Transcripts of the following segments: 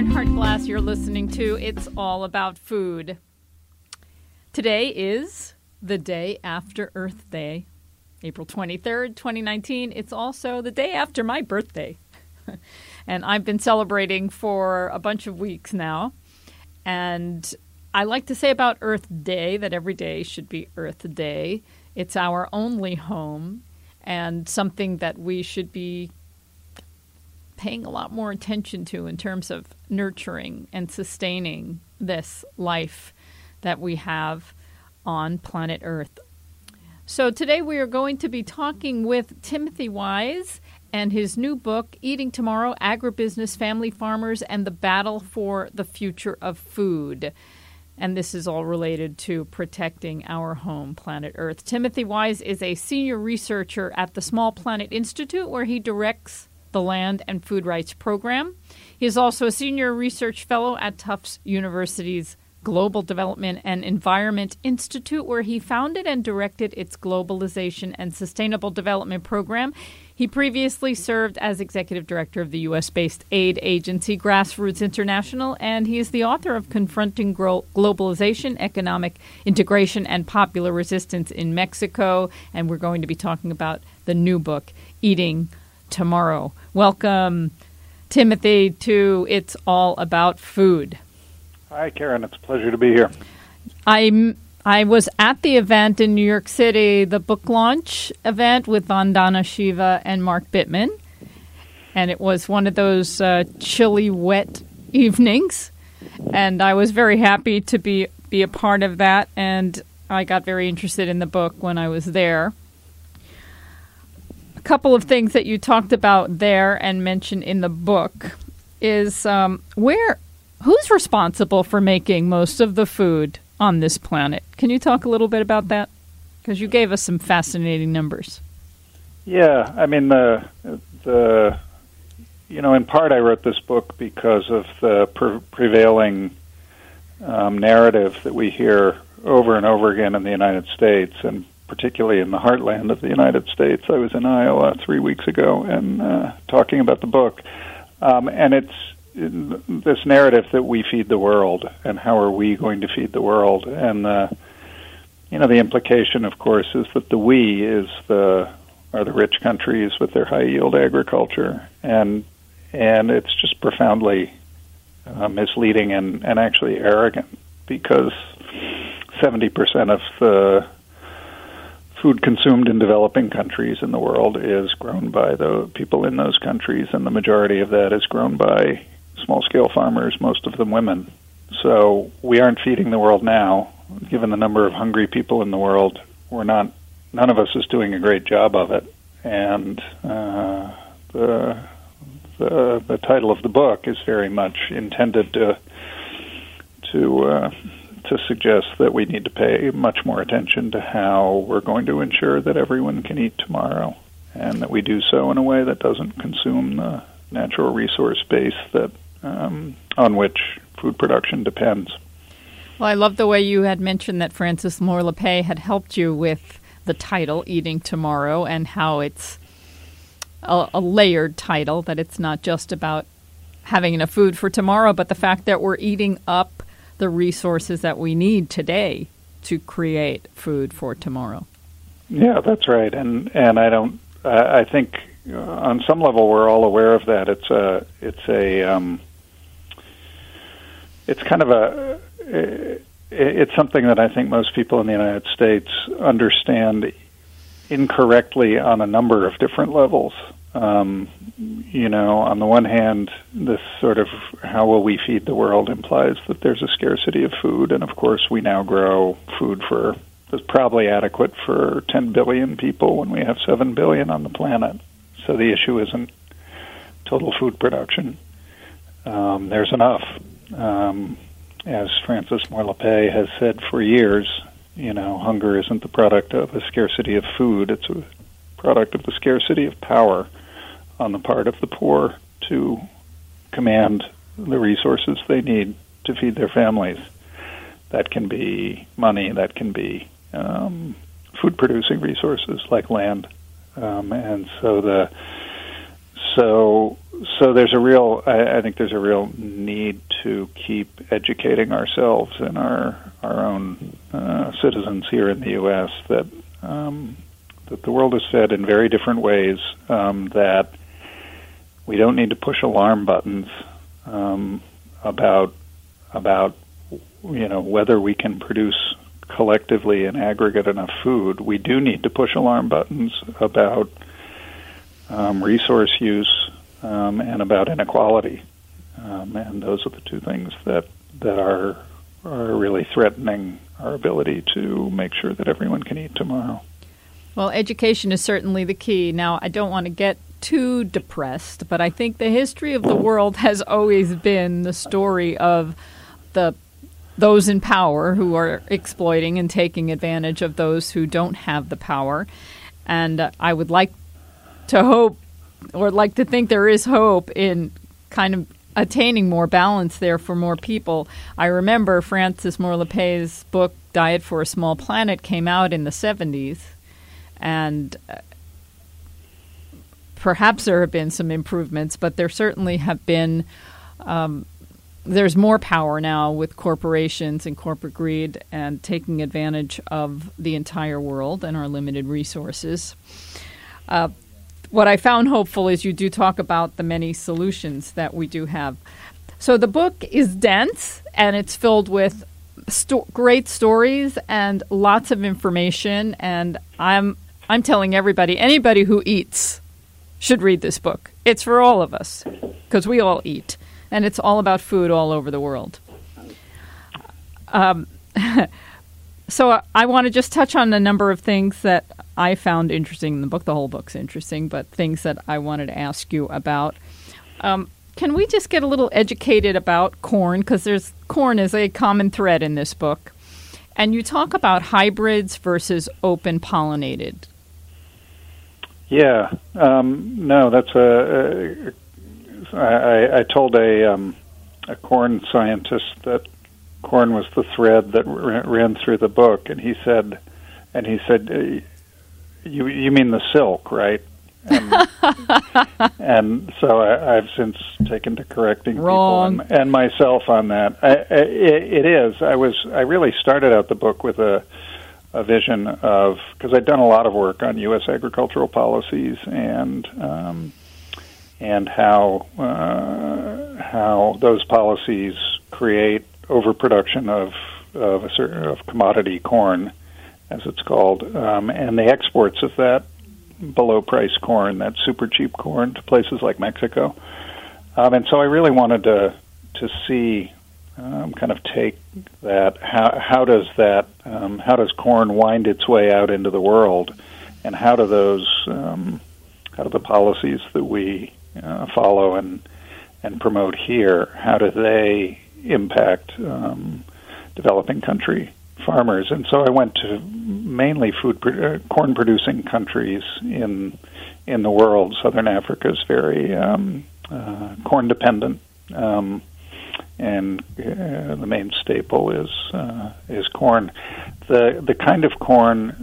Barnhart Glass. You're listening to It's All About Food. Today is the day after Earth Day, April 23rd, 2019. It's also the day after my birthday. And I've been celebrating for a bunch of weeks now. And I like to say about Earth Day that every day should be Earth Day. It's our only home and something that we should be paying a lot more attention to in terms of nurturing and sustaining this life that we have on planet Earth. So today we are going to be talking with Timothy Wise and his new book, Eating Tomorrow, Agribusiness, Family Farmers, and the Battle for the Future of Food. And this is all related to protecting our home, planet Earth. Timothy Wise is a senior researcher at the Small Planet Institute, where he directs the Land and Food Rights Program. He is also a senior research fellow at Tufts University's Global Development and Environment Institute, where he founded and directed its Globalization and Sustainable Development Program. He previously served as executive director of the U.S.-based aid agency Grassroots International, and he is the author of Confronting Globalization, Economic Integration, and Popular Resistance in Mexico. And we're going to be talking about the new book, Eating Tomorrow. Welcome, Timothy, to It's All About Food. Hi, Karen. It's a pleasure to be here. I was at the event in New York City, the book launch event with Vandana Shiva and Mark Bittman, and it was one of those chilly, wet evenings, and I was very happy to be a part of that, and I got very interested in the book when I was there. Couple of things that you talked about there and mentioned in the book is who's responsible for making most of the food on this planet? Can you talk a little bit about that? Because you gave us some fascinating numbers. Yeah, I mean, in part I wrote this book because of the prevailing narrative that we hear over and over again in the United States, and particularly in the heartland of the United States. I was in Iowa 3 weeks ago and talking about the book. And it's this narrative that we feed the world, and how are we going to feed the world? And the implication, of course, is that the we are the rich countries with their high yield agriculture, and it's just profoundly misleading and actually arrogant, because 70% of the food consumed in developing countries in the world is grown by the people in those countries, and the majority of that is grown by small-scale farmers, most of them women. So we aren't feeding the world now. Given the number of hungry people in the world, none of us is doing a great job of it. And the title of the book is very much intended to suggest that we need to pay much more attention to how we're going to ensure that everyone can eat tomorrow, and that we do so in a way that doesn't consume the natural resource base that on which food production depends. Well, I love the way you had mentioned that Frances Moore Lappé had helped you with the title, Eating Tomorrow, and how it's a layered title, that it's not just about having enough food for tomorrow, but the fact that we're eating up the resources that we need today to create food for tomorrow. Yeah, that's right. And I think on some level we're all aware of that. It's something that I think most people in the United States understand incorrectly on a number of different levels. On the one hand, this sort of how will we feed the world implies that there's a scarcity of food, and of course we now grow food that's probably adequate for 10 billion people when we have 7 billion on the planet. So the issue isn't total food production. There's enough. As Frances Moore Lappé has said for years, hunger isn't the product of a scarcity of food, it's a product of the scarcity of power on the part of the poor to command the resources they need to feed their families. That can be money, that can be food-producing resources like land. And so so there's a real, I think there's a real need to keep educating ourselves and our own citizens here in the U.S. that the world is fed in very different ways, that we don't need to push alarm buttons about whether we can produce collectively in aggregate enough food. We do need to push alarm buttons about resource use and about inequality, and those are the two things that are really threatening our ability to make sure that everyone can eat tomorrow. Well, education is certainly the key. Now, I don't want to get too depressed, but I think the history of the world has always been the story of those in power who are exploiting and taking advantage of those who don't have the power. And I would like to hope, or like to think there is hope in kind of attaining more balance there for more people. I remember Francis Moore-Lappé's book, Diet for a Small Planet, came out in the 70s. And perhaps there have been some improvements, but there certainly have been, there's more power now with corporations and corporate greed and taking advantage of the entire world and our limited resources. What I found hopeful is you do talk about the many solutions that we do have. So the book is dense, and it's filled with great stories and lots of information, and I'm telling everybody, anybody who eats should read this book. It's for all of us, because we all eat, and it's all about food all over the world. So I want to just touch on a number of things that I found interesting in the book. The whole book's interesting, but things that I wanted to ask you about. Can we just get a little educated about corn? Because corn is a common thread in this book. And you talk about hybrids versus open pollinated. Yeah, no, that's I told a corn scientist that corn was the thread that ran through the book, and he said, you mean the silk, right? And so I've since taken to correcting Wrong. people and myself on that. It is. I really started out the book with a vision of, because I'd done a lot of work on U.S. agricultural policies and how those policies create overproduction of commodity corn, as it's called, and the exports of that below-price corn, that super cheap corn, to places like Mexico. And so I really wanted to see, kind of take that. How does corn wind its way out into the world, and how do the policies that we follow and promote here, how do they impact developing country farmers? And so I went to mainly corn-producing countries in the world. Southern Africa is very corn-dependent, and the main staple is corn. The kind of corn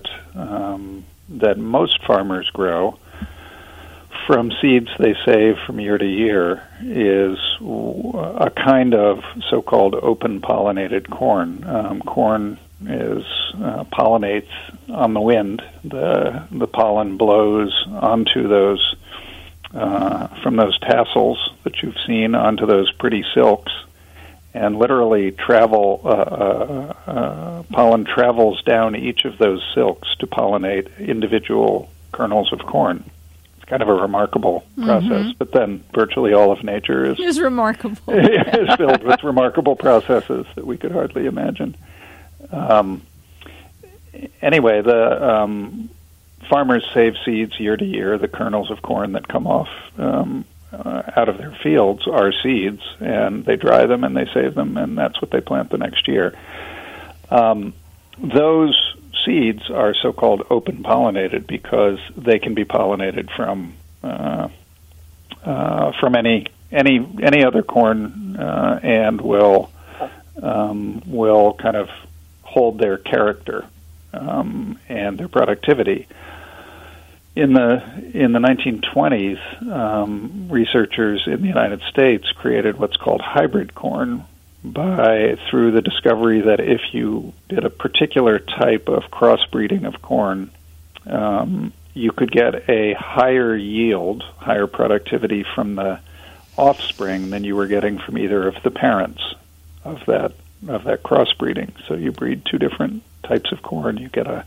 that most farmers grow from seeds they save from year to year is a kind of so-called open-pollinated corn. Corn pollinates on the wind. The pollen blows onto those from those tassels that you've seen onto those pretty silks, and literally pollen travels down each of those silks to pollinate individual kernels of corn. Kind of a remarkable process, but then virtually all of nature is remarkable. is filled with remarkable processes that we could hardly imagine. Anyway, the farmers save seeds year to year. The kernels of corn that come off out of their fields are seeds, and they dry them and they save them, and that's what they plant the next year. Those seeds are so-called open-pollinated because they can be pollinated from any other corn, and will kind of hold their character and their productivity. in the 1920s, researchers in the United States created what's called hybrid corn through the discovery that if you did a particular type of crossbreeding of corn, you could get a higher yield, higher productivity from the offspring than you were getting from either of the parents of that crossbreeding. So you breed two different types of corn, you get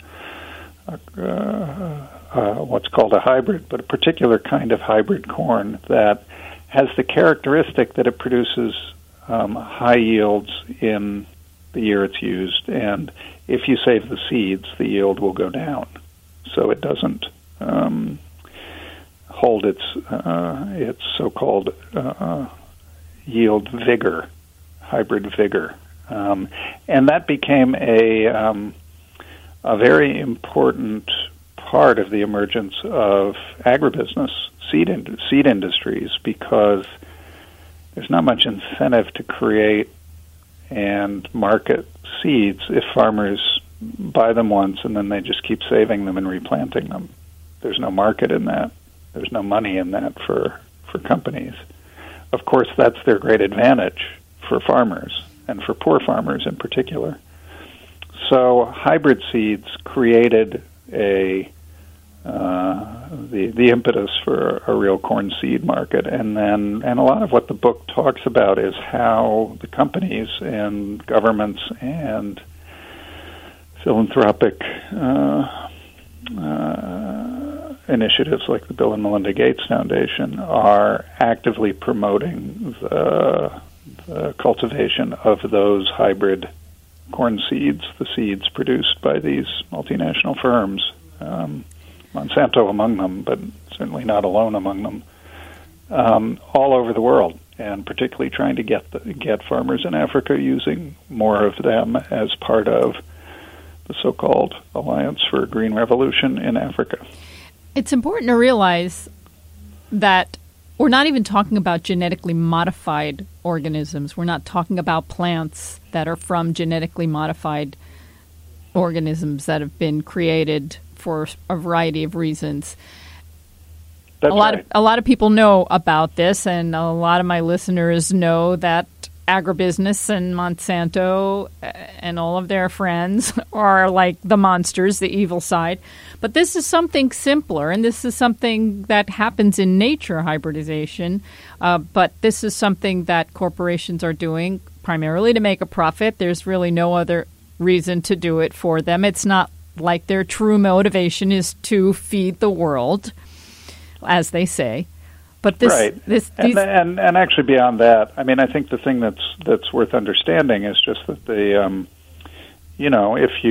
what's called a hybrid, but a particular kind of hybrid corn that has the characteristic that it produces high yields in the year it's used, and if you save the seeds, the yield will go down. So it doesn't hold its so-called yield vigor, hybrid vigor, and that became a very important part of the emergence of agribusiness, seed industries, because there's not much incentive to create and market seeds if farmers buy them once and then they just keep saving them and replanting them. There's no market in that. There's no money in that for companies. Of course, that's their great advantage for farmers, and for poor farmers in particular. So hybrid seeds created the impetus for a real corn seed market, and a lot of what the book talks about is how the companies and governments and philanthropic initiatives like the Bill and Melinda Gates Foundation are actively promoting the cultivation of those hybrid corn seeds, the seeds produced by these multinational firms, Monsanto among them, but certainly not alone among them, all over the world, and particularly trying to get farmers in Africa using more of them as part of the so-called Alliance for a Green Revolution in Africa. It's important to realize that we're not even talking about genetically modified organisms. We're not talking about plants that are from genetically modified organisms that have been created for a variety of reasons. That's right. A lot of people know about this, and a lot of my listeners know that agribusiness and Monsanto and all of their friends are like the monsters, the evil side. But this is something simpler, and this is something that happens in nature, hybridization. But this is something that corporations are doing primarily to make a profit. There's really no other reason to do it for them. It's not like their true motivation is to feed the world, as they say. But this, right, and actually beyond that, I mean, I think the thing that's worth understanding is just that if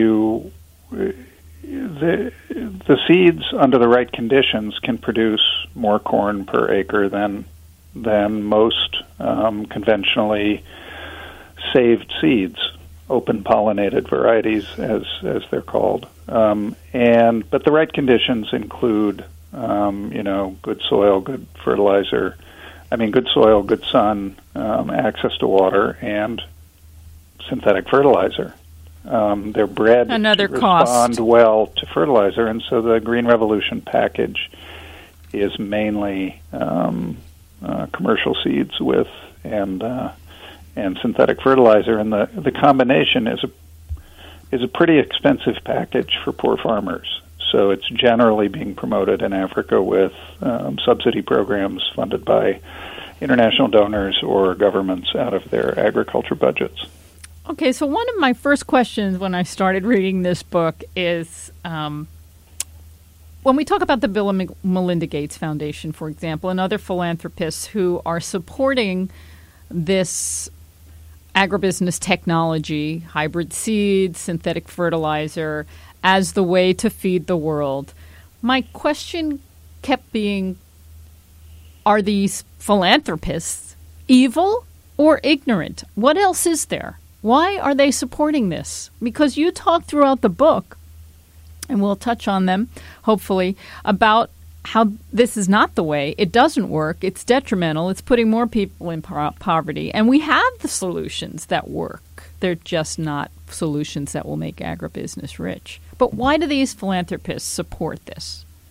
the seeds under the right conditions can produce more corn per acre than most conventionally saved seeds, open pollinated varieties as they're called, but the right conditions include good soil, good fertilizer. I mean, good soil, good sun, access to water, and synthetic fertilizer. They're bred Another to cost. respond well to fertilizer, and so the Green Revolution package is mainly commercial seeds and synthetic fertilizer, and the combination is a pretty expensive package for poor farmers. So it's generally being promoted in Africa with subsidy programs funded by international donors or governments out of their agriculture budgets. Okay, so one of my first questions when I started reading this book is when we talk about the Bill and Melinda Gates Foundation, for example, and other philanthropists who are supporting this agribusiness technology, hybrid seeds, synthetic fertilizer, as the way to feed the world. My question kept being, are these philanthropists evil or ignorant? What else is there? Why are they supporting this? Because you talk throughout the book, and we'll touch on them, hopefully, about how this is not the way. It doesn't work. It's detrimental. It's putting more people in poverty. And we have the solutions that work. They're just not solutions that will make agribusiness rich. But why do these philanthropists support this?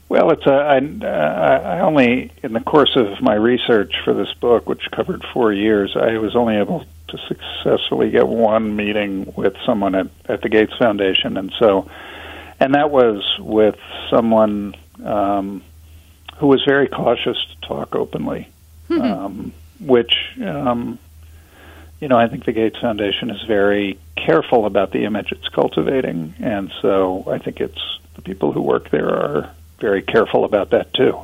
Well, I only, in the course of my research for this book, which covered 4 years, I was only able to successfully get one meeting with someone at the Gates Foundation, and that was with someone who was very cautious to talk openly, which, I think the Gates Foundation is very careful about the image it's cultivating, and so I think the people who work there are very careful about that too.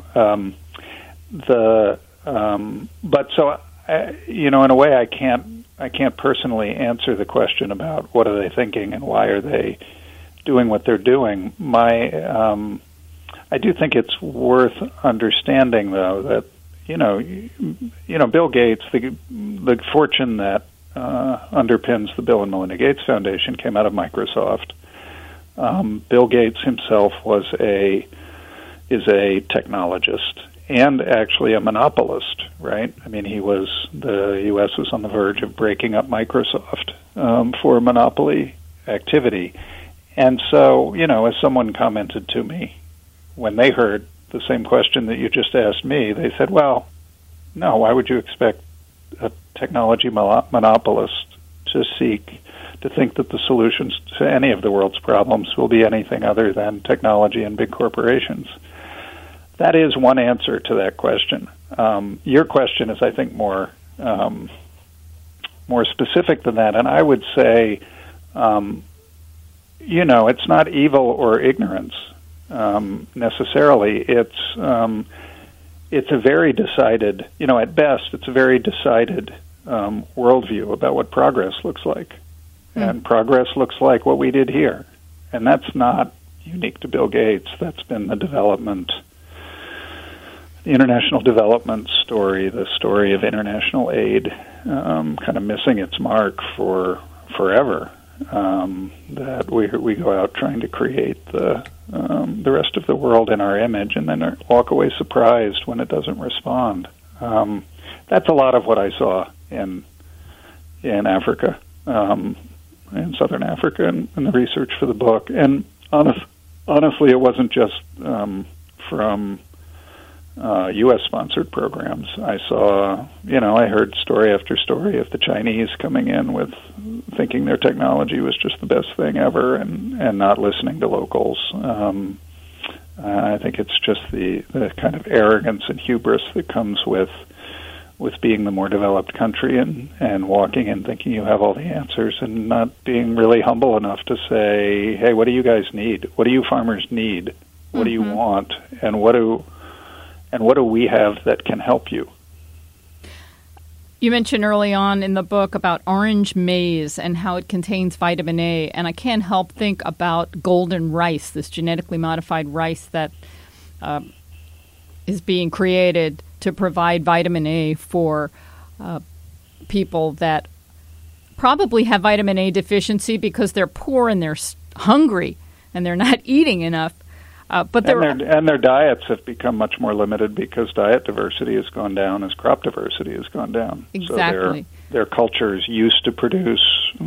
In a way, I can't personally answer the question about what are they thinking and why are they doing what they're doing. I do think it's worth understanding, though, that Bill Gates, the fortune that underpins the Bill and Melinda Gates Foundation came out of Microsoft. Bill Gates himself is a technologist and actually a monopolist, right? I mean, the U.S. was on the verge of breaking up Microsoft for monopoly activity. And so, as someone commented to me when they heard the same question that you just asked me, they said, well, no, why would you expect a technology monopolist to think that the solutions to any of the world's problems will be anything other than technology and big corporations? That is one answer to that question. Your question is, I think, more specific than that, and I would say, it's not evil or ignorance necessarily. It's a very decided, at best, it's a very decided worldview about what progress looks like. And progress looks like what we did here. And that's not unique to Bill Gates. That's been the international development story, the story of international aid kind of missing its mark for forever. That we go out trying to create the rest of the world in our image and then walk away surprised when it doesn't respond. That's a lot of what I saw in Africa, in Southern Africa, and the research for the book. And honestly, it wasn't just from U.S.-sponsored programs. I saw, I heard story after story of the Chinese coming in with thinking their technology was just the best thing ever and not listening to locals. I think it's just the kind of arrogance and hubris that comes with being the more developed country and walking and thinking you have all the answers and not being really humble enough to say, hey, what do you guys need? What do you farmers need? What do you want? And what do we have that can help you? You mentioned early on in the book about orange maize and how it contains vitamin A, and I can't help think about golden rice, this genetically modified rice that is being created to provide vitamin A for people that probably have vitamin A deficiency because they're poor and they're hungry and they're not eating enough. But their diets have become much more limited because diet diversity has gone down as crop diversity has gone down. Exactly. So their cultures used to produce,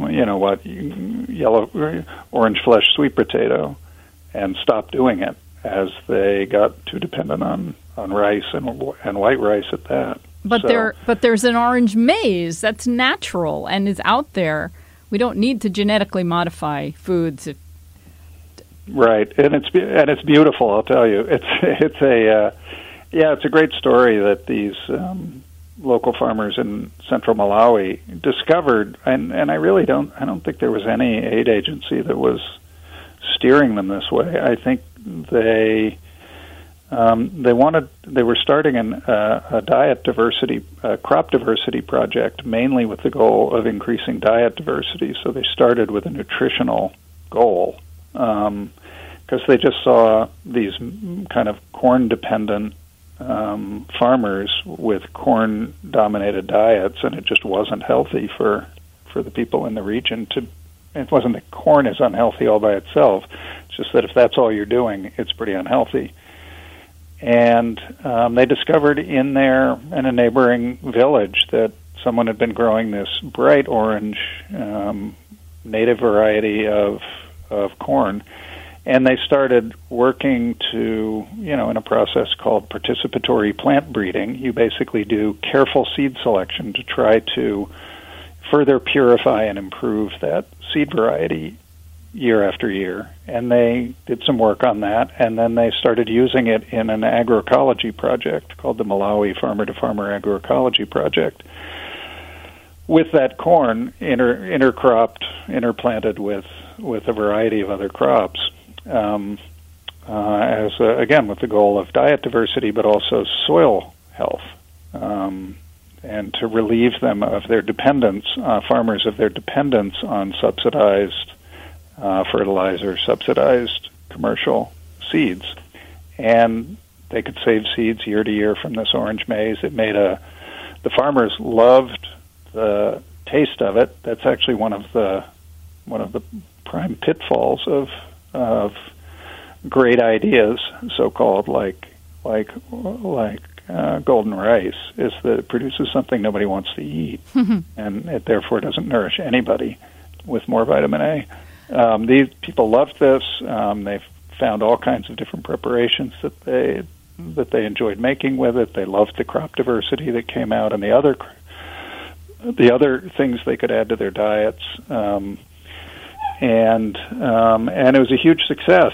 yellow, orange flesh sweet potato, and stopped doing it as they got too dependent on rice and white rice at that. But there's an orange maize that's natural and is out there. We don't need to genetically modify foods. Right, and it's beautiful. I'll tell you, it's a great story that these local farmers in central Malawi discovered, and I don't think there was any aid agency that was steering them this way. I think they were starting a diet diversity, crop diversity project, mainly with the goal of increasing diet diversity. So they started with a nutritional goal. Because they just saw these kind of corn-dependent farmers with corn-dominated diets, and it just wasn't healthy for the people in the region. It wasn't that corn is unhealthy all by itself. It's just that if that's all you're doing, it's pretty unhealthy. And they discovered in a neighboring village that someone had been growing this bright orange native variety of corn, And they started working to, in a process called participatory plant breeding. You basically do careful seed selection to try to further purify and improve that seed variety year after year. And they did some work on that, and then they started using it in an agroecology project called the Malawi Farmer-to-Farmer Agroecology Project, with that corn interplanted with a variety of other crops, again, with the goal of diet diversity, but also soil health, and to relieve them of their dependence, farmers of their dependence on subsidized fertilizer, subsidized commercial seeds. And they could save seeds year to year from this orange maize. The farmers loved the taste of it. That's actually one of the prime pitfalls of great ideas, so-called, like golden rice, is that it produces something nobody wants to eat, and it therefore doesn't nourish anybody with more vitamin A. These people loved this. They've found all kinds of different preparations that they enjoyed making with it. They loved the crop diversity that came out, and the other things they could add to their diets. And it was a huge success.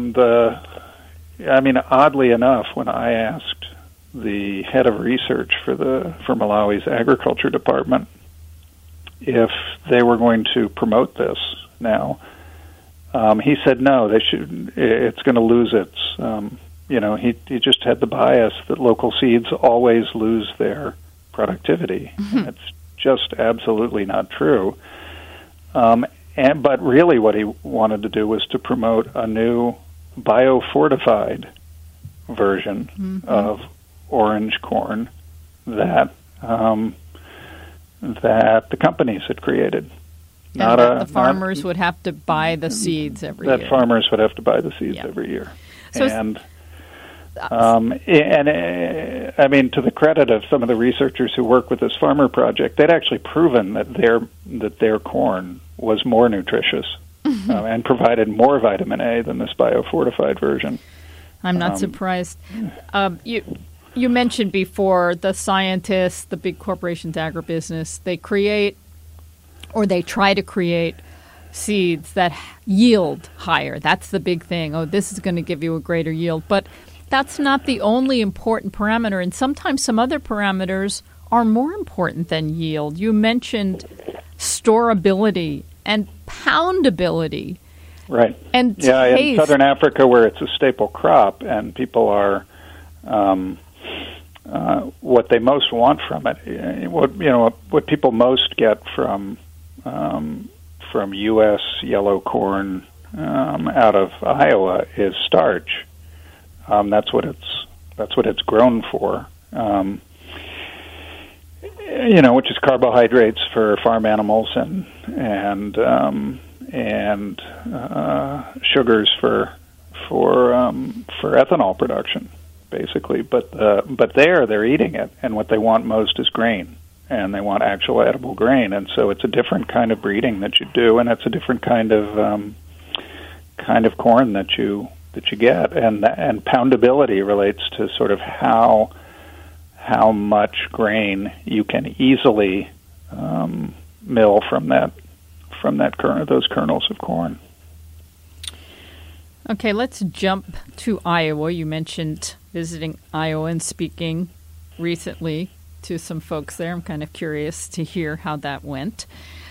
Oddly enough, when I asked the head of research for Malawi's agriculture department if they were going to promote this now, he said no. They should. It's going to lose its. He just had the bias that local seeds always lose their productivity. And it's just absolutely not true. But really what he wanted to do was to promote a new biofortified version of orange corn that the companies had created. The farmers would have to buy the seeds every year. That farmers would have to buy the seeds every year. So to the credit of some of the researchers who work with this farmer project, they'd actually proven that their corn was more nutritious and provided more vitamin A than this biofortified version. I'm not surprised. You mentioned before the scientists, the big corporations, agribusiness, they try to create seeds that yield higher. That's the big thing. Oh, this is going to give you a greater yield. But that's not the only important parameter, and sometimes some other parameters are more important than yield. You mentioned storability and poundability. Right. And taste. In Southern Africa, where it's a staple crop, and people are what they most want from it. What people most get from U.S. yellow corn out of Iowa is starch. That's what it's grown for. Which is carbohydrates for farm animals and sugars for ethanol production, basically. But they're eating it, and what they want most is grain, and they want actual edible grain, and so it's a different kind of breeding that you do, and it's a different kind of corn that you get, and poundability relates to sort of how much grain you can easily mill from those kernels of corn. Okay, let's jump to Iowa. You mentioned visiting Iowa and speaking recently to some folks there. I'm kind of curious to hear how that went.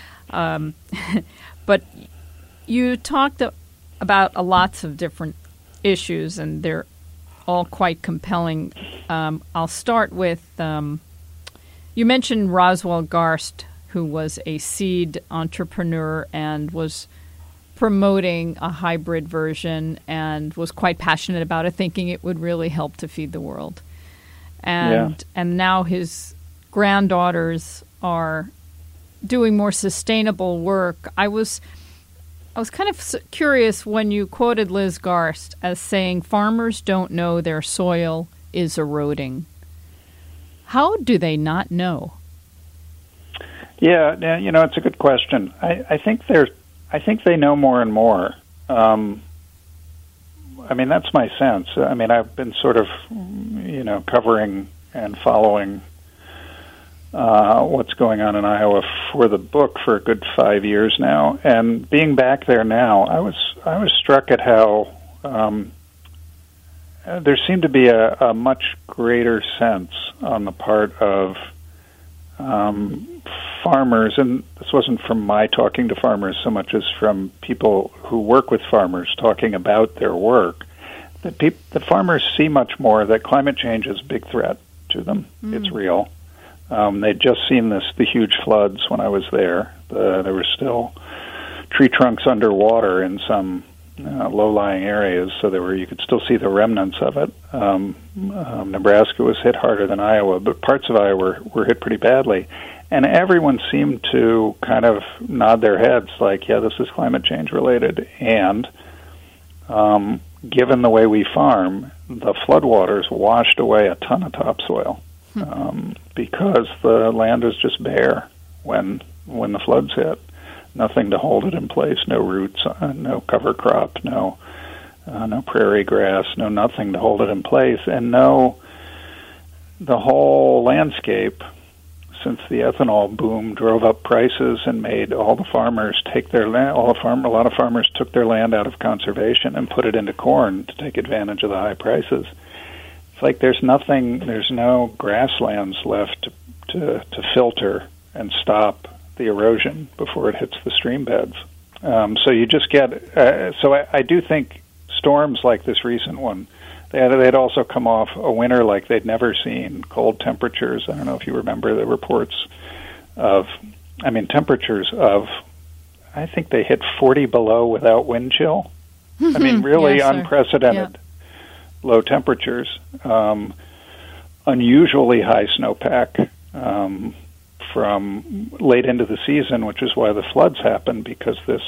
But you talked about lots of different issues, and they're all quite compelling. I'll start with, you mentioned Roswell Garst, who was a seed entrepreneur and was promoting a hybrid version and was quite passionate about it, thinking it would really help to feed the world. And now his granddaughters are doing more sustainable work. I was kind of curious when you quoted Liz Garst as saying farmers don't know their soil is eroding. How do they not know? Yeah, it's a good question. I think they know more and more. I mean, that's my sense. I mean, I've been sort of, covering and following what's going on in Iowa for the book for a good 5 years now. And being back there now, I was struck at how there seemed to be a much greater sense on the part of farmers, and this wasn't from my talking to farmers so much as from people who work with farmers talking about their work, that the farmers see much more that climate change is a big threat to them. It's real. They'd just seen the huge floods when I was there. There were still tree trunks underwater in some low-lying areas, so you could still see the remnants of it. Nebraska was hit harder than Iowa, but parts of Iowa were hit pretty badly. And everyone seemed to kind of nod their heads like, yeah, this is climate change related. And given the way we farm, the floodwaters washed away a ton of topsoil because the land is just bare when the floods hit. Nothing to hold it in place, no roots, no cover crop, no prairie grass, no nothing to hold it in place, and the whole landscape, since the ethanol boom drove up prices and made all the farmers take their land, a lot of farmers took their land out of conservation and put it into corn to take advantage of the high prices. It's like there's no grasslands left to filter and stop the erosion before it hits the stream beds. So you just get. I do think storms like this recent one, they'd also come off a winter like they'd never seen. Cold temperatures. I don't know if you remember the reports of. I mean, temperatures of. I think they hit 40 below without wind chill. I mean, really unprecedented low temperatures. Unusually high snowpack. From late into the season, which is why the floods happened, because this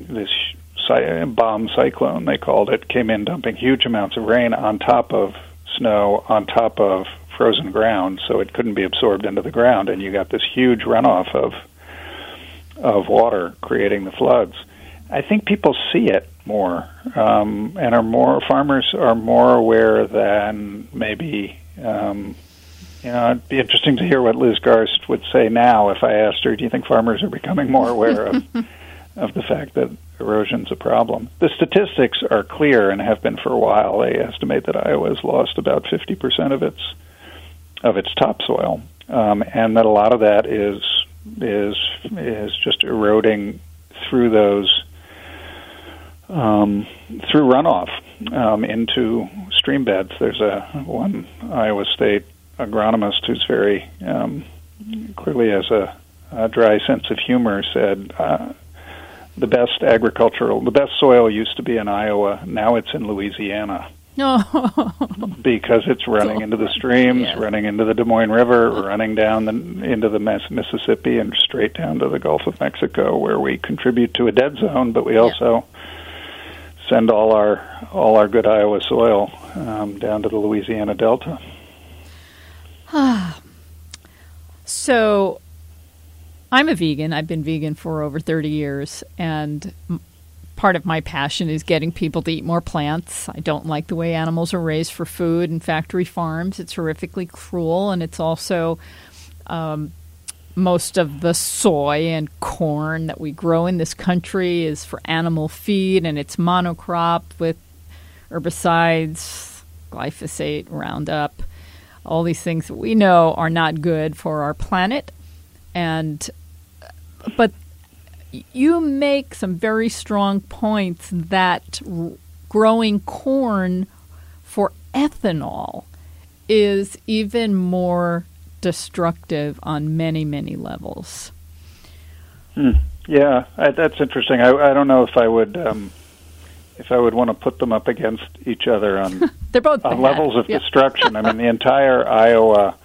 bomb cyclone, they called it, came in dumping huge amounts of rain on top of snow, on top of frozen ground, so it couldn't be absorbed into the ground, and you got this huge runoff of water creating the floods. I think people see it more, and farmers are more aware than maybe. It'd be interesting to hear what Liz Garst would say now if I asked her, do you think farmers are becoming more aware of the fact that erosion's a problem? The statistics are clear and have been for a while. They estimate that Iowa has lost about 50% of its topsoil, and that a lot of that is just eroding through those through runoff into stream beds. There's one Iowa State agronomist who's very clearly has a dry sense of humor, said the best soil used to be in Iowa, now it's in Louisiana. Because it's running into the streams, running into the Des Moines River, running down into the Mississippi and straight down to the Gulf of Mexico, where we contribute to a dead zone, but we also send all our good Iowa soil down to the Louisiana Delta. So I'm a vegan. I've been vegan for over 30 years, and part of my passion is getting people to eat more plants. I don't like the way animals are raised for food in factory farms. It's horrifically cruel, and it's also most of the soy and corn that we grow in this country is for animal feed, and it's monocropped with herbicides, glyphosate, Roundup, all these things that we know are not good for our planet. But you make some very strong points that growing corn for ethanol is even more destructive on many, many levels. Yeah, that's interesting. I don't know if I would want to put them up against each other on they're both on levels of destruction. I mean, the entire Iowa,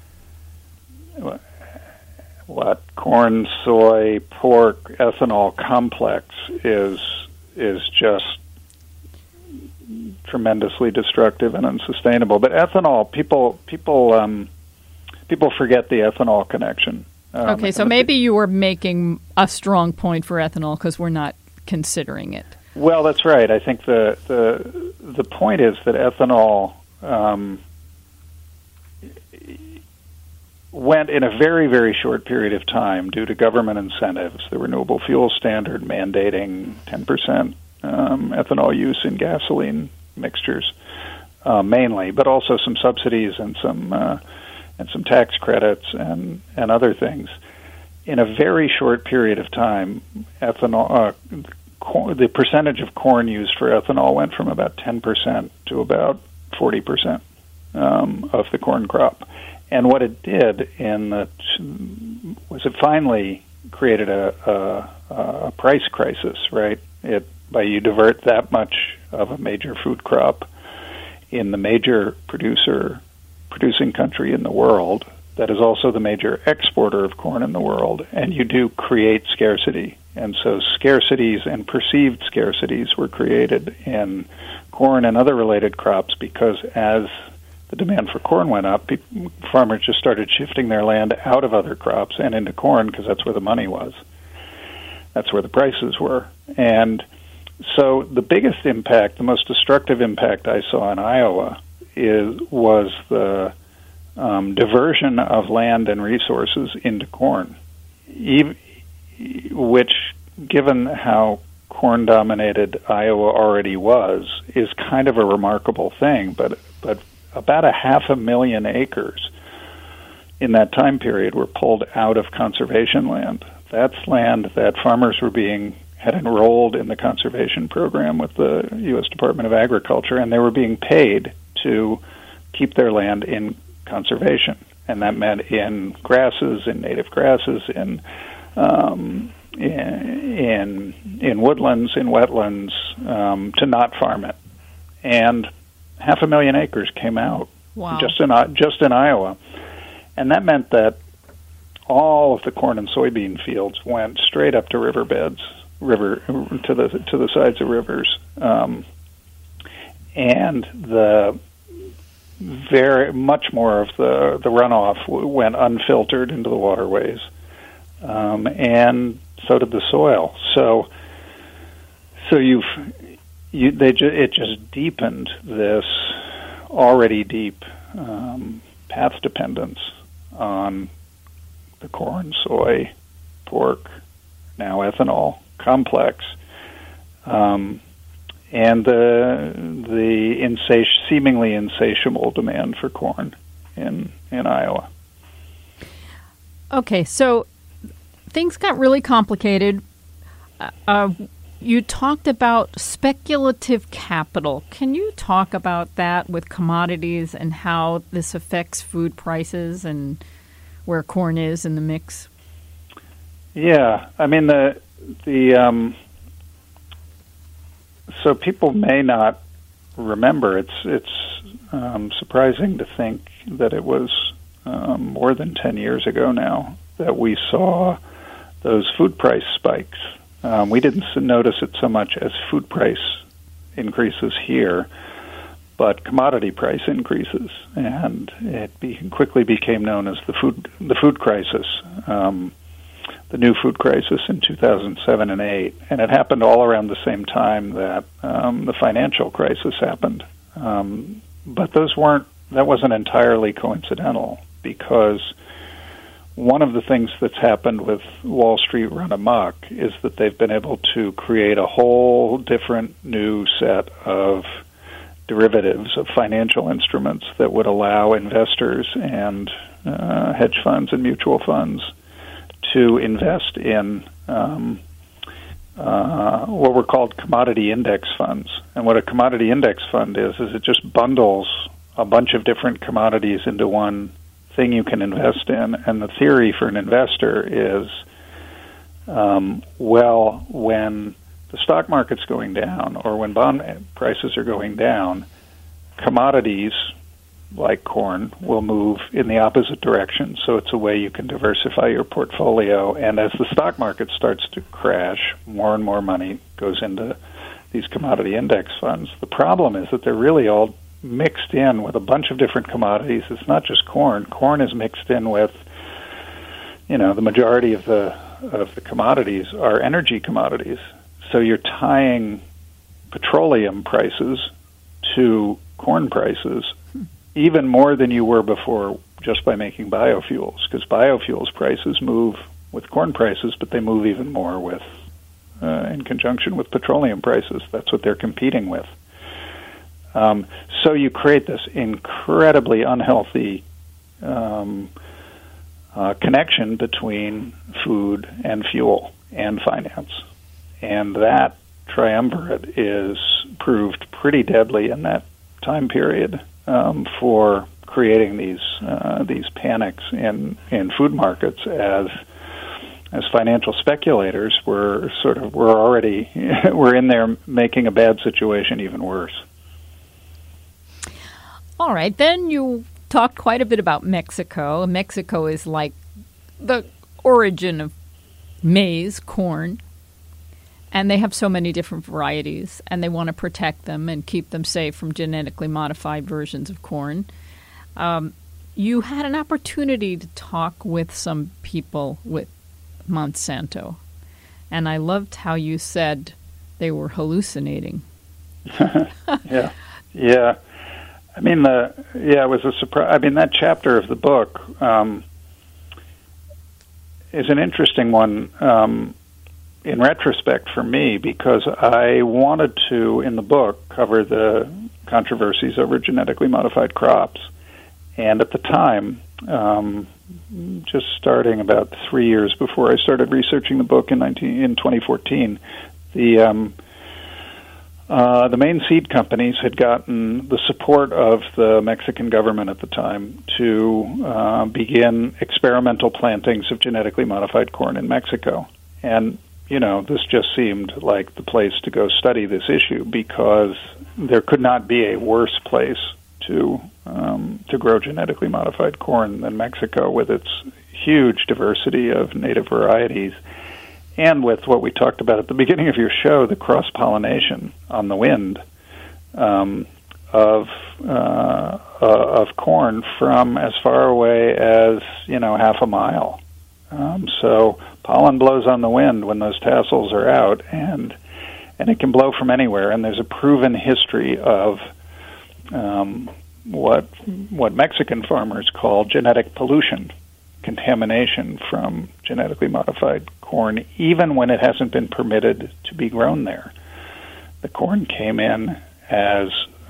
corn, soy, pork, ethanol complex is just tremendously destructive and unsustainable. But ethanol, people forget the ethanol connection. Okay, so maybe you were making a strong point for ethanol because we're not considering it. Well, that's right. I think the point is that ethanol went in a very, very short period of time due to government incentives, the Renewable Fuel Standard mandating 10% ethanol use in gasoline mixtures, mainly, but also some subsidies and some tax credits and other things. In a very short period of time, ethanol, the percentage of corn used for ethanol went from about 10% to about 40% of the corn crop. And what it did was it finally created a price crisis, right? You divert that much of a major food crop in the major producing country in the world that is also the major exporter of corn in the world, and you do create scarcity. And so scarcities and perceived scarcities were created in corn and other related crops because as the demand for corn went up, farmers just started shifting their land out of other crops and into corn because that's where the money was. That's where the prices were. And so the biggest impact, the most destructive impact I saw in Iowa was the diversion of land and resources into corn, which, given how corn-dominated Iowa already was, is kind of a remarkable thing. But about 500,000 acres in that time period were pulled out of conservation land. That's land that farmers had enrolled in the conservation program with the U.S. Department of Agriculture, and they were being paid to keep their land in conservation, and that meant in grasses, in native grasses, in woodlands, in wetlands, to not farm it. And 500,000 acres came out. Wow. just in Iowa, and that meant that all of the corn and soybean fields went straight up to riverbeds, to the sides of rivers, and the very much more of the runoff went unfiltered into the waterways, and so did the soil. So it just deepened this already deep path dependence on the corn, soy, pork, now ethanol complex, and the seemingly insatiable demand for corn in Iowa. Okay, so things got really complicated. You talked about speculative capital. Can you talk about that with commodities and how this affects food prices and where corn is in the mix? Yeah, I mean so people may not remember. It's surprising to think that it was more than 10 years ago now that we saw those food price spikes. We didn't notice it so much as food price increases here, but commodity price increases, and it quickly became known as the food crisis, the new food crisis in 2007 and 2008, and it happened all around the same time that the financial crisis happened. But that wasn't entirely coincidental, because one of the things that's happened with Wall Street run amok is that they've been able to create a whole different new set of derivatives of financial instruments that would allow investors and hedge funds and mutual funds to invest in what were called commodity index funds. And what a commodity index fund is it just bundles a bunch of different commodities into one thing you can invest in. And the theory for an investor is, when the stock market's going down or when bond prices are going down, commodities like corn will move in the opposite direction. So it's a way you can diversify your portfolio. And as the stock market starts to crash, more and more money goes into these commodity index funds. The problem is that they're really all mixed in with a bunch of different commodities. It's not just corn. Corn is mixed in with, the majority of the commodities are energy commodities. So you're tying petroleum prices to corn prices even more than you were before just by making biofuels, because biofuels prices move with corn prices, but they move even more with in conjunction with petroleum prices. That's what they're competing with. So you create this incredibly unhealthy connection between food and fuel and finance. And that triumvirate is proved pretty deadly in that time period for creating these panics in food markets as financial speculators were already were in there making a bad situation even worse. All right, then you talked quite a bit about Mexico. Mexico is like the origin of maize, corn, and they have so many different varieties, and they want to protect them and keep them safe from genetically modified versions of corn. You had an opportunity to talk with some people with Monsanto, and I loved how you said they were hallucinating. Yeah. I mean, it was a surprise. I mean, that chapter of the book is an interesting one in retrospect for me, because I wanted to, in the book, cover the controversies over genetically modified crops. And at the time, just starting about 3 years before I started researching the book in 2014, the main seed companies had gotten the support of the Mexican government at the time to begin experimental plantings of genetically modified corn in Mexico. And, this just seemed like the place to go study this issue, because there could not be a worse place to grow genetically modified corn than Mexico, with its huge diversity of native varieties. And with what we talked about at the beginning of your show, the cross-pollination on the wind of corn from as far away as half a mile. So pollen blows on the wind when those tassels are out, and it can blow from anywhere. And there's a proven history of what Mexican farmers call genetic pollution, contamination from genetically modified corn, even when it hasn't been permitted to be grown there. The corn came in as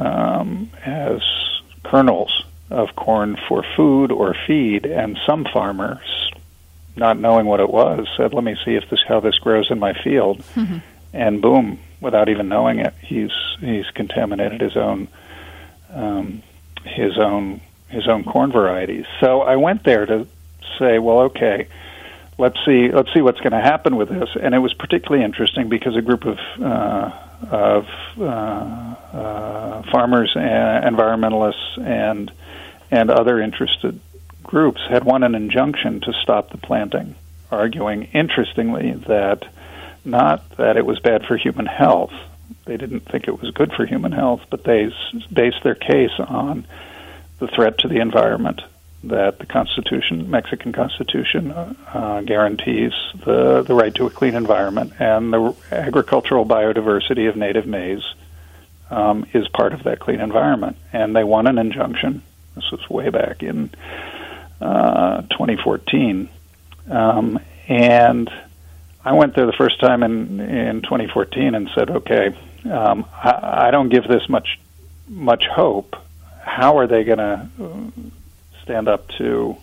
kernels of corn for food or feed, and some farmers, not knowing what it was, said, "Let me see how this grows in my field," and boom, without even knowing it, he's contaminated his own corn varieties. So I went there to say, well, okay, let's see what's going to happen with this. And it was particularly interesting because a group of farmers, and environmentalists, and other interested groups had won an injunction to stop the planting, arguing, interestingly, that not that it was bad for human health. They didn't think it was good for human health, but they based their case on the threat to the environment that the Mexican Constitution, guarantees the right to a clean environment, and the agricultural biodiversity of native maize is part of that clean environment. And they won an injunction. This was way back in 2014. And I went there the first time in 2014 and said, okay, I don't give this much hope. How are they going to stand up to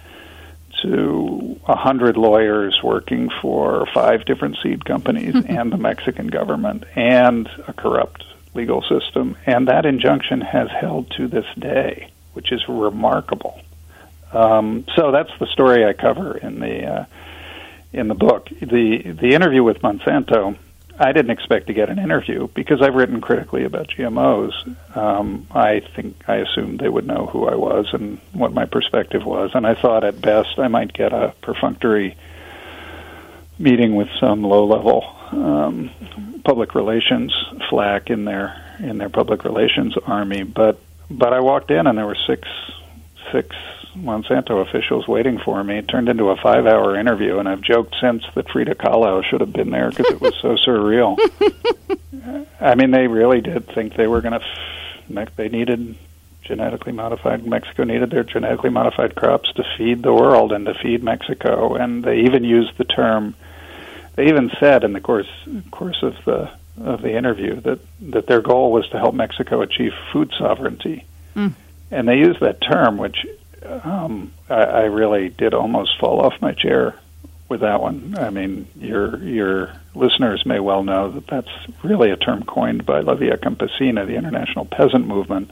100 lawyers working for 5 different seed companies and the Mexican government and a corrupt legal system? And that injunction has held to this day, which is remarkable. So that's the story I cover in the book. The interview with Monsanto, I didn't expect to get an interview because I've written critically about GMOs. I assumed they would know who I was and what my perspective was, and I thought at best I might get a perfunctory meeting with some low-level public relations flack in their public relations army. But I walked in and there were six Monsanto officials waiting for me. It turned into a 5-hour interview, and I've joked since that Frida Kahlo should have been there because it was so surreal. I mean, they really did think they were going to. They needed genetically modified. Mexico needed their genetically modified crops to feed the world and to feed Mexico. And they even used the term. They even said in the course of the interview that their goal was to help Mexico achieve food sovereignty. Mm. And they used that term, which I really did almost fall off my chair with that one. I mean, your listeners may well know that that's really a term coined by La Via Campesina, the international peasant movement,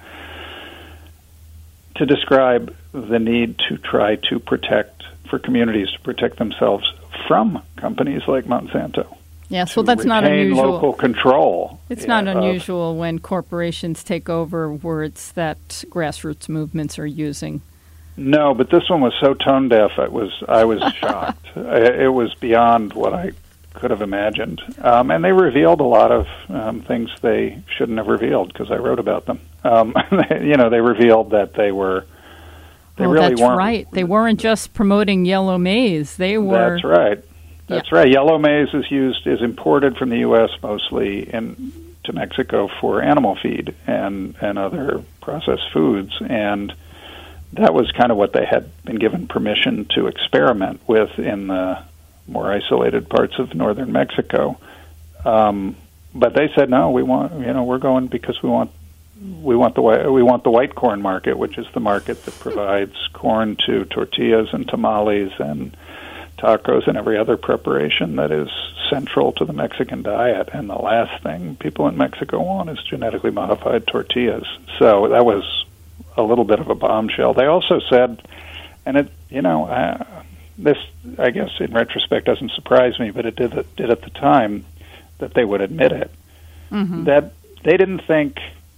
to describe the need to try to for communities to protect themselves from companies like Monsanto. Yes, well, that's not unusual. Local control. It's not unusual when corporations take over words that grassroots movements are using. No, but this one was so tone deaf. I was shocked. It was beyond what I could have imagined, and they revealed a lot of things they shouldn't have revealed because I wrote about them. They revealed that they were. They really that's weren't. Right. They weren't just promoting yellow maize. They were. That's right. That's right. Yellow maize is imported from the U.S. mostly to Mexico for animal feed and other processed foods, and that was kind of what they had been given permission to experiment with in the more isolated parts of northern Mexico. But they said no. We're going because we want the white corn market, which is the market that provides corn to tortillas and tamales and tacos and every other preparation that is central to the Mexican diet. And the last thing people in Mexico want is genetically modified tortillas. So that was a little bit of a bombshell. They also said, and this, I guess, in retrospect doesn't surprise me, but it did at the time, that they would admit it, that they didn't think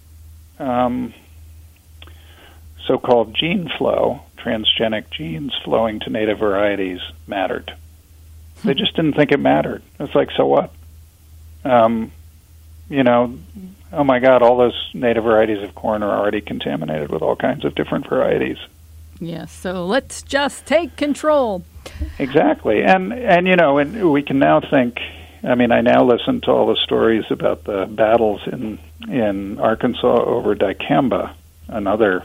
so-called gene flow, transgenic genes flowing to native varieties, mattered. They just didn't think it mattered. It's like, so what? Oh my God, all those native varieties of corn are already contaminated with all kinds of different varieties. Yes, so let's just take control. Exactly. And we can now think, I mean, I now listen to all the stories about the battles in Arkansas over dicamba, another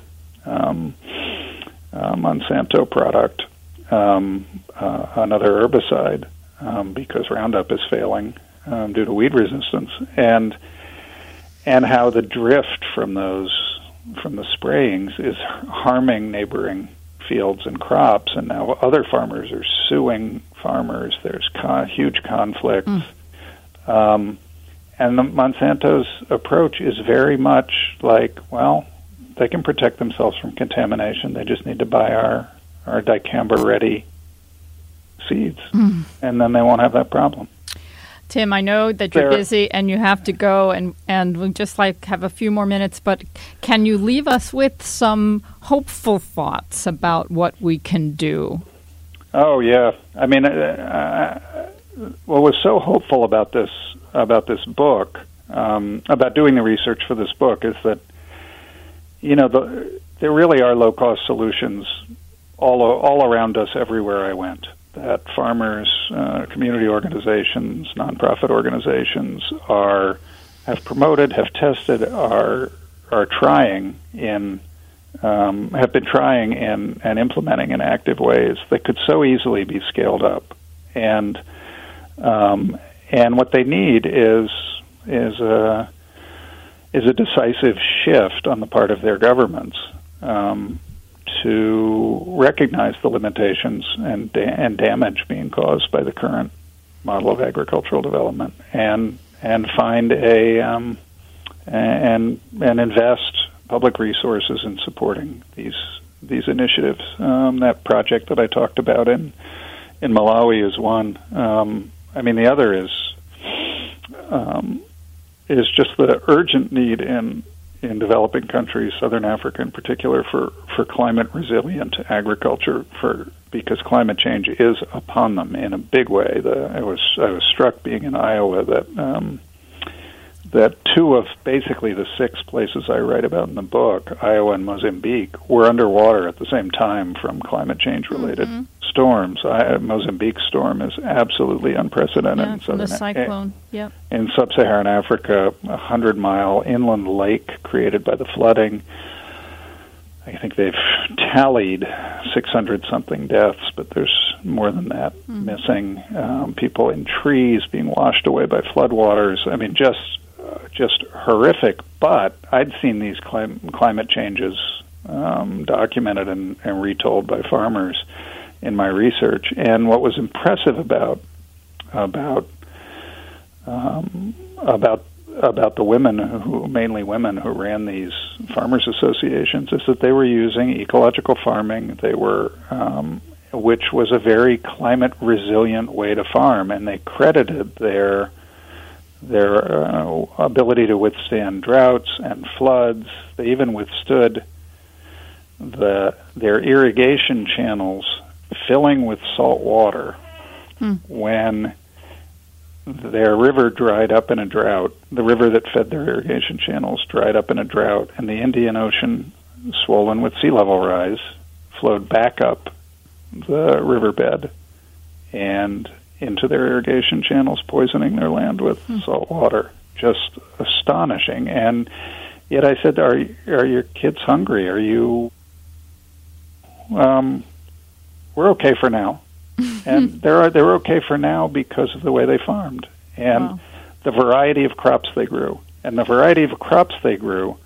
Monsanto product, another herbicide, because Roundup is failing due to weed resistance, and how the drift from the sprayings is harming neighboring fields and crops, and now other farmers are suing farmers. There's huge conflicts. And the Monsanto's approach is very much like, well, they can protect themselves from contamination. They just need to buy our dicamba-ready seeds, and then they won't have that problem. Tim, I know that you're busy and you have to go, and we'll just have a few more minutes, but can you leave us with some hopeful thoughts about what we can do? Oh, yeah. I mean, what was so hopeful about this book, about doing the research for this book, is that, there really are low-cost solutions all around us everywhere I went. That farmers, community organizations, nonprofit organizations have promoted, have tested, are trying have been trying and implementing in active ways that could so easily be scaled up. And what they need is a decisive shift on the part of their governments to recognize the limitations and damage being caused by the current model of agricultural development, and find and invest public resources in supporting these initiatives. That project that I talked about in Malawi is one. I mean, the other is just the urgent need in developing countries, Southern Africa in particular, for climate resilient agriculture, because climate change is upon them in a big way. I was struck being in Iowa that two of basically the 6 places I write about in the book, Iowa and Mozambique, were underwater at the same time from climate change related storms. Mozambique storm is absolutely unprecedented. Yeah, from the cyclone. Yep. In sub-Saharan Africa, 100-mile inland lake created by the flooding. I think they've tallied 600-something deaths, but there's more than that missing. People in trees being washed away by floodwaters. I mean, just horrific. But I'd seen these climate changes documented and retold by farmers in my research. And what was impressive about the women, mainly women who ran these farmers associations, is that they were using ecological farming. They were, which was a very climate resilient way to farm, and they credited their ability to withstand droughts and floods. They even withstood their irrigation channels filling with salt water when their river dried up in a drought. The river that fed their irrigation channels dried up in a drought, and the Indian Ocean, swollen with sea level rise, flowed back up the riverbed and into their irrigation channels, poisoning their land with salt water. Just astonishing. And yet I said, are your kids hungry? Are you... we're okay for now. And they're okay for now because of the way they farmed and the variety of crops they grew. And the variety of crops they grew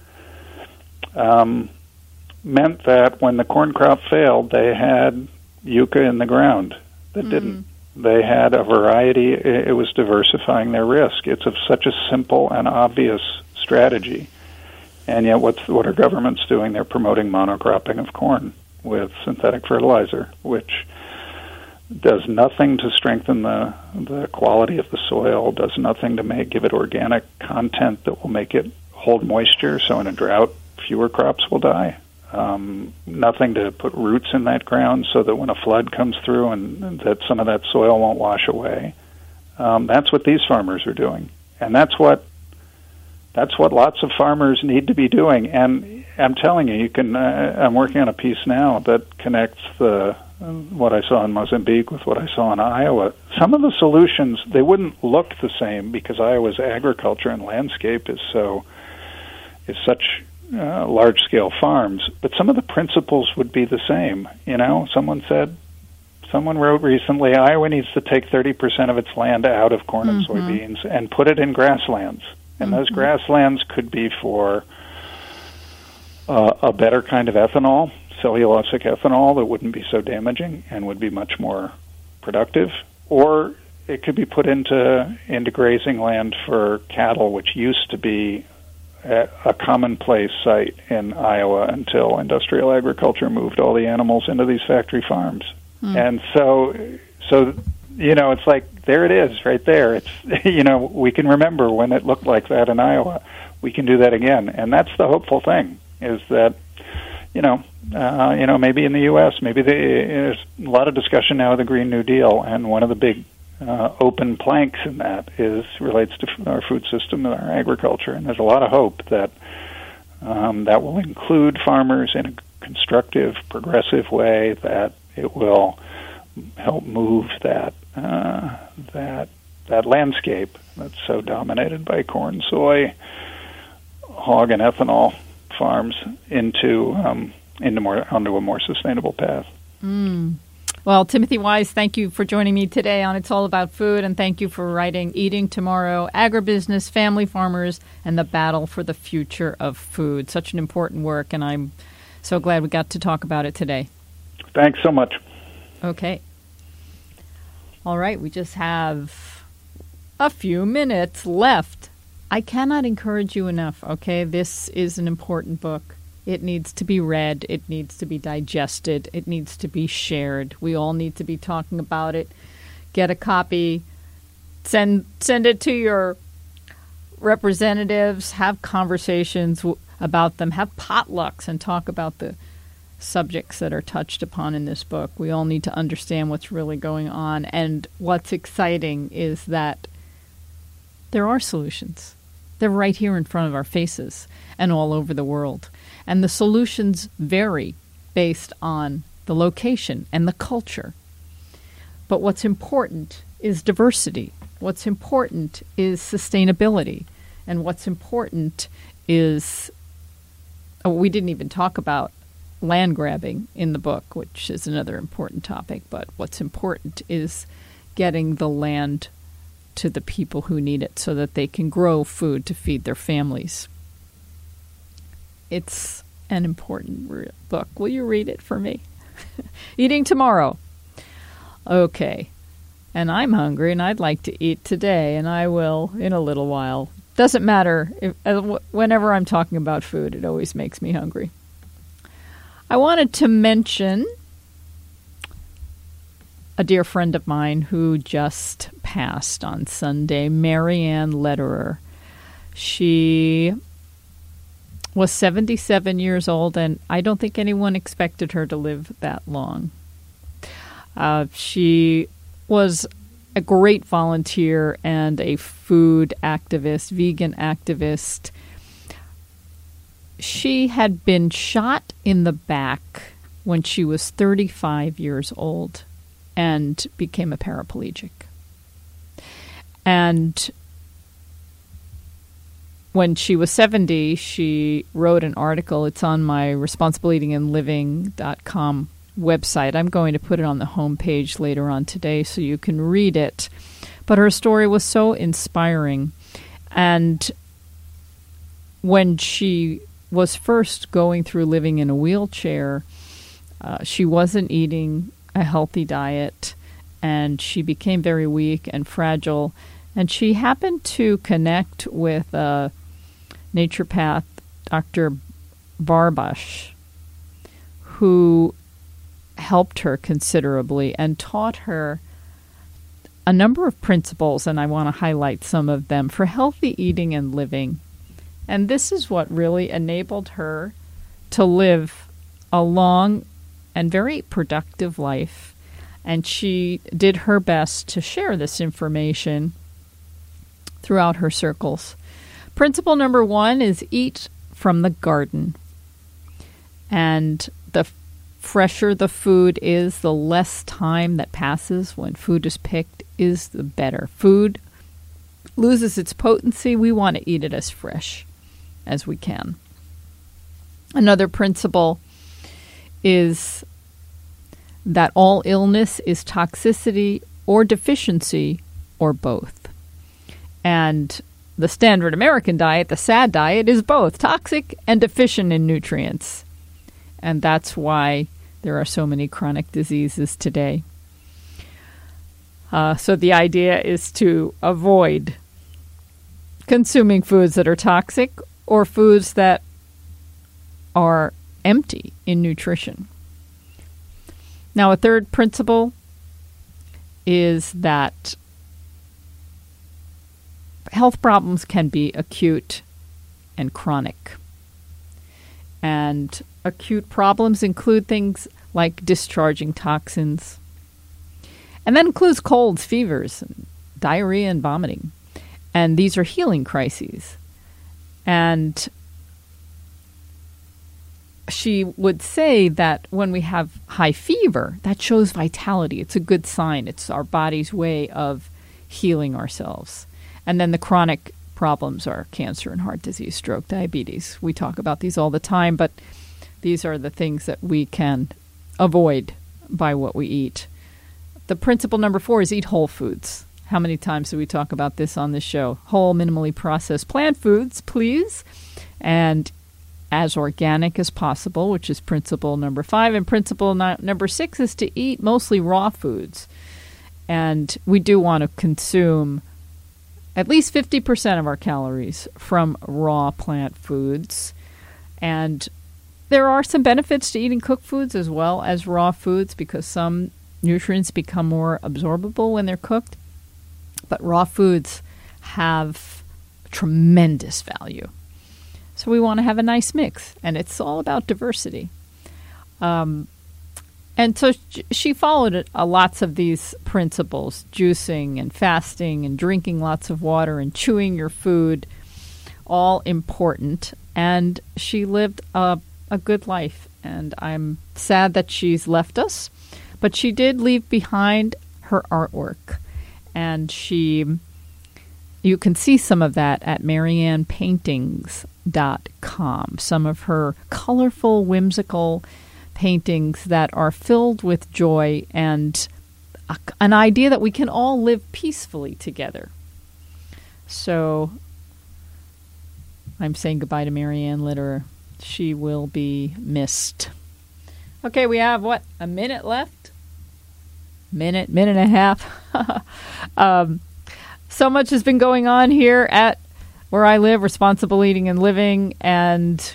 meant that when the corn crop failed, they had yucca in the ground that didn't. They had a variety. It was diversifying their risk. It's of such a simple and obvious strategy. And yet what are governments doing? They're promoting monocropping of corn with synthetic fertilizer, which does nothing to strengthen the quality of the soil, does nothing to give it organic content that will make it hold moisture, so in a drought, fewer crops will die. Nothing to put roots in that ground so that when a flood comes through and that some of that soil won't wash away. That's what these farmers are doing. And that's what lots of farmers need to be doing. And I'm telling you, I'm working on a piece now that connects what I saw in Mozambique with what I saw in Iowa. Some of the solutions, they wouldn't look the same because Iowa's agriculture and landscape is such large-scale farms, but some of the principles would be the same. You know, someone wrote recently, Iowa needs to take 30% of its land out of corn and soybeans and put it in grasslands. And those grasslands could be for a better kind of ethanol, cellulosic ethanol that wouldn't be so damaging and would be much more productive, or it could be put into grazing land for cattle, which used to be a commonplace sight in Iowa until industrial agriculture moved all the animals into these factory farms. And so you know, it's like, there it is right there. It's, you know, we can remember when it looked like that in Iowa. We can do that again. And that's the hopeful thing, is that, maybe in the U.S., there's a lot of discussion now of the Green New Deal, and one of the big open planks in that relates to our food system and our agriculture. And there's a lot of hope that that will include farmers in a constructive, progressive way, that it will help move that landscape that's so dominated by corn, soy, hog, and ethanol farms onto a more sustainable path. Well, Timothy Wise, thank you for joining me today on It's All About Food, and thank you for writing Eating Tomorrow, Agribusiness, Family Farmers, and the Battle for the Future of Food. Such an important work, and I'm so glad we got to talk about it today. Thanks so much. Okay. All right, we just have a few minutes left. I cannot encourage you enough, okay? This is an important book. It needs to be read. It needs to be digested. It needs to be shared. We all need to be talking about it. Get a copy. Send it to your representatives. Have conversations about them. Have potlucks and talk about the subjects that are touched upon in this book. We all need to understand what's really going on. And what's exciting is that there are solutions. They're right here in front of our faces and all over the world. And the solutions vary based on the location and the culture But what's important is diversity. What's important is sustainability. And what's important is, we didn't even talk about land grabbing in the book, which is another important topic. But what's important is getting the land to the people who need it so that they can grow food to feed their families. It's an important book. Will you read it for me? Eating tomorrow. Okay. And I'm hungry and I'd like to eat today, and I will in a little while. Doesn't matter. Whenever I'm talking about food, it always makes me hungry. I wanted to mention a dear friend of mine who just passed on Sunday, Marianne Lederer. She was 77 years old, and I don't think anyone expected her to live that long. She was a great volunteer and a food activist, vegan activist. She had been shot in the back when she was 35 years old and became a paraplegic. And when she was 70, she wrote an article. It's on my ResponsibleEatingAndLiving.com website. I'm going to put it on the homepage later on today so you can read it. But her story was so inspiring. And when she was first going through living in a wheelchair, she wasn't eating a healthy diet, and she became very weak and fragile. And she happened to connect with a naturopath, Dr. Barbash, who helped her considerably and taught her a number of principles, and I want to highlight some of them, for healthy eating and living. And this is what really enabled her to live a long and very productive life. And she did her best to share this information throughout her circles. Principle number 1 is eat from the garden. And the fresher the food is, the less time that passes when food is picked is the better. Food loses its potency. We want to eat it as fresh as we can. Another principle is that all illness is toxicity or deficiency or both. And the standard American diet, the SAD diet, is both toxic and deficient in nutrients. And that's why there are so many chronic diseases today. So the idea is to avoid consuming foods that are toxic or foods that are empty in nutrition. Now, a third principle is that health problems can be acute and chronic. And acute problems include things like discharging toxins. And that includes colds, fevers, diarrhea, and vomiting. And these are healing crises. And she would say that when we have high fever, that shows vitality. It's a good sign. It's our body's way of healing ourselves. And then the chronic problems are cancer and heart disease, stroke, diabetes. We talk about these all the time, but these are the things that we can avoid by what we eat. The principle number 4 is eat whole foods. How many times do we talk about this on this show? Whole, minimally processed plant foods, please. And as organic as possible, which is principle number 5. And principle number 6 is to eat mostly raw foods. And we do want to consume at least 50% of our calories from raw plant foods. And there are some benefits to eating cooked foods as well as raw foods because some nutrients become more absorbable when they're cooked. But raw foods have tremendous value. So we want to have a nice mix, and it's all about diversity. And so she followed lots of these principles, juicing and fasting and drinking lots of water and chewing your food, all important. And she lived a good life, and I'm sad that she's left us. But she did leave behind her artwork. And you can see some of that at mariannepaintings.com. Some of her colorful, whimsical paintings that are filled with joy and an idea that we can all live peacefully together. So I'm saying goodbye to Marianne Litterer. She will be missed. Okay, we have, a minute left? Minute and a half. So much has been going on here at where I live, Responsible Eating and Living, and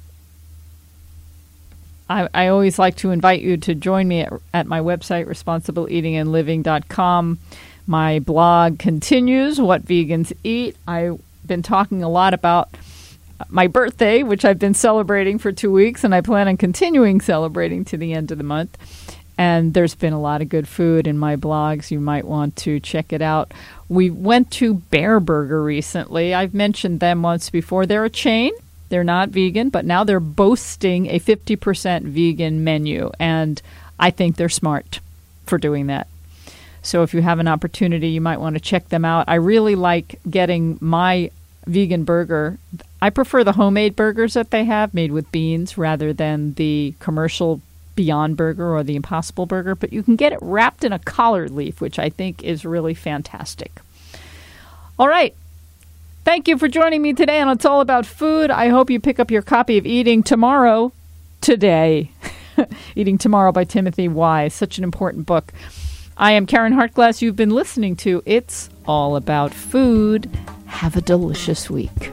I always like to invite you to join me at my website, responsibleeatingandliving.com. My blog continues, What Vegans Eat. I've been talking a lot about my birthday, which I've been celebrating for 2 weeks, and I plan on continuing celebrating to the end of the month. And there's been a lot of good food in my blogs. You might want to check it out. We went to Bear Burger recently. I've mentioned them once before. They're a chain. They're not vegan, but now they're boasting a 50% vegan menu, and I think they're smart for doing that. So if you have an opportunity, you might want to check them out. I really like getting my vegan burger. I prefer the homemade burgers that they have made with beans rather than the commercial Beyond Burger or the Impossible Burger, but you can get it wrapped in a collard leaf, which I think is really fantastic. All right. Thank you for joining me today on It's All About Food. I hope you pick up your copy of Eating Tomorrow today. Eating Tomorrow by Timothy Wise. Such an important book. I am Karen Hartglass. You've been listening to It's All About Food. Have a delicious week.